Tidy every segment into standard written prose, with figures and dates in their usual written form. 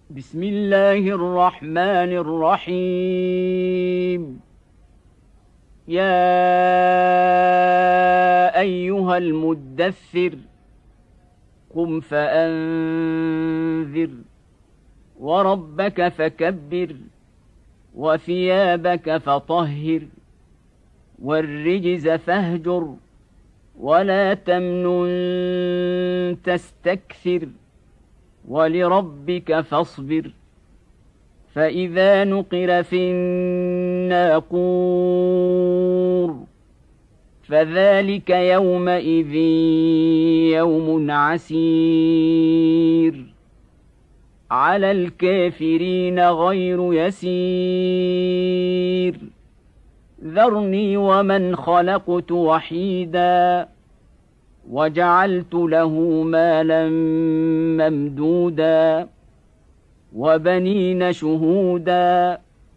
بسم الله الرحمن الرحيم. يا أيها المدثر قم فأنذر وربك فكبر وثيابك فطهر والرجز فاهجر ولا تمنن تستكثر ولربك فاصبر. فإذا نقر في الناقور فذلك يومئذ يوم عسير على الكافرين غير يسير. ذرني ومن خلقت وحيدا وجعلت له مالا ممدودا وبنين شهودا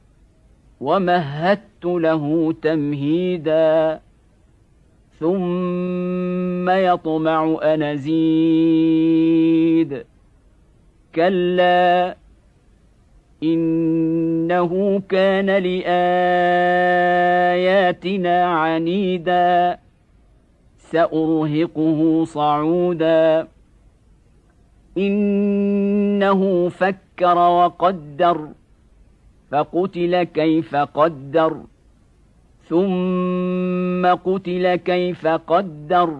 ومهدت له تمهيدا ثم يطمع أن أزيد. كلا إنه كان لآياتنا عنيدا سأرهقه صعودا. إنه فكر وقدر فقتل كيف قدر ثم قتل كيف قدر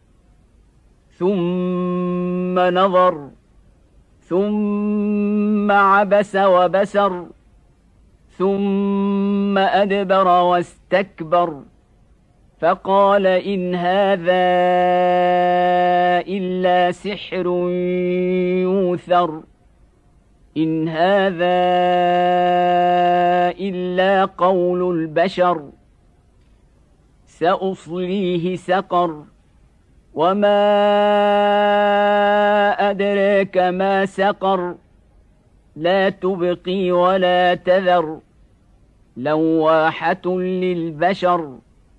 ثم نظر ثم عبس وبسر ثم أدبر واستكبر فقال إن هذا إلا سحر يوثر إن هذا إلا قول البشر سأصليه سقر وما أدراك ما سقر لا تبقي ولا تذر لواحة للبشر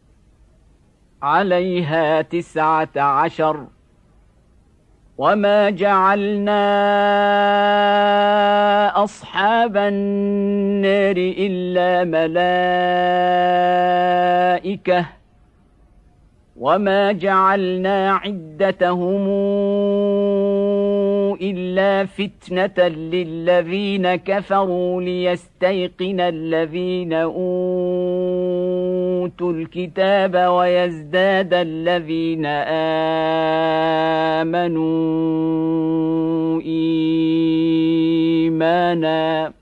عليها 19. وما جعلنا أصحاب النار إلا ملائكة وما جعلنا عدتهم إلا فتنة للذين كفروا ليستيقن الذين أوتوا الكتاب ويزداد الذين آمنوا إيمانا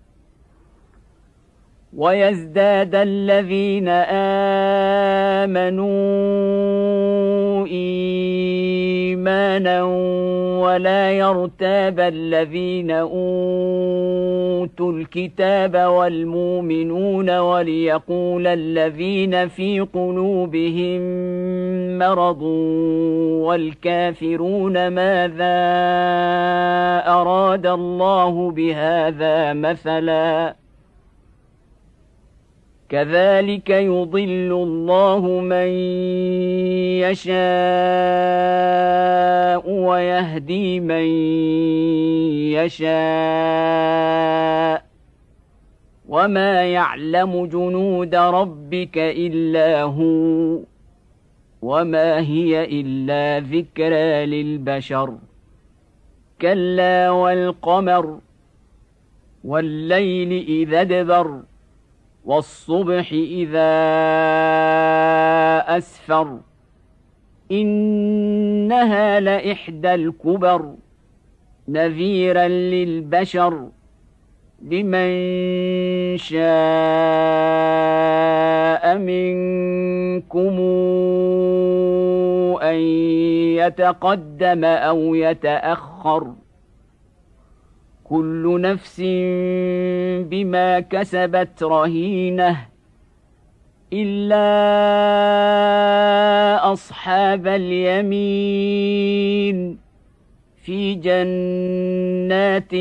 ولا يرتاب الذين أوتوا الكتاب والمؤمنون وليقول الذين في قلوبهم مرض والكافرون ماذا أراد الله بهذا مثلا كذلك يضل الله من يشاء ويهدي من يشاء وما يعلم جنود ربك إلا هو وما هي إلا ذكرى للبشر. كلا والقمر والليل إذا ادبر والصبح إذا أسفر إنها لإحدى الكبر نذيرا للبشر لمن شاء منكم أن يتقدم أو يتأخر كل نفس بما كسبت رهينة إلا أصحاب اليمين في جنات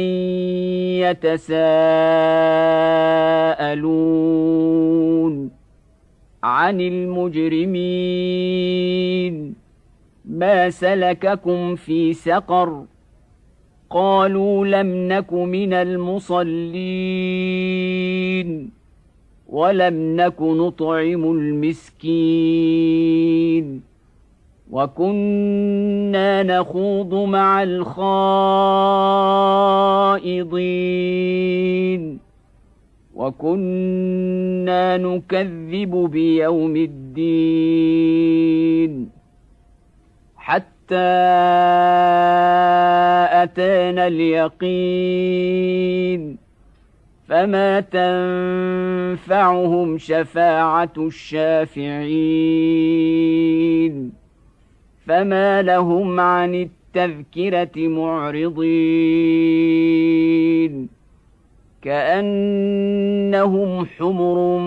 يتساءلون عن المجرمين ما سلككم في سقر قالوا لم نك من المصلين ولم نك نطعم المسكين وكنا نخوض مع الخائضين وكنا نكذب بيوم الدين حتى أتانا اليقين فما تنفعهم شفاعة الشافعين فما لهم عن التذكرة معرضين كأنهم حمر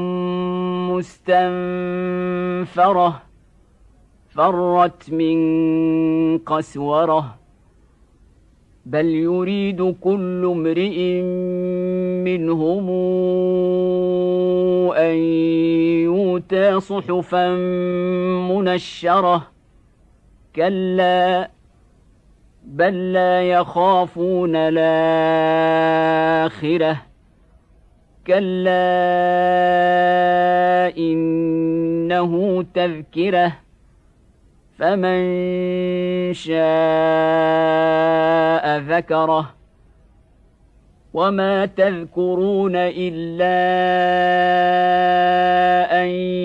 مستنفرة فرت من قسورة بل يريد كل امرئ منهم أن يؤتى صحفا منشرة كلا بل لا يخافون الآخرة كلا إنه تذكرة فمن شاء ذكره وما تذكرون إلا أن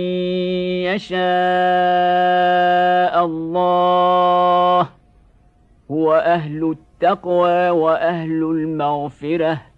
يشاء الله هو أهل التقوى وأهل المغفرة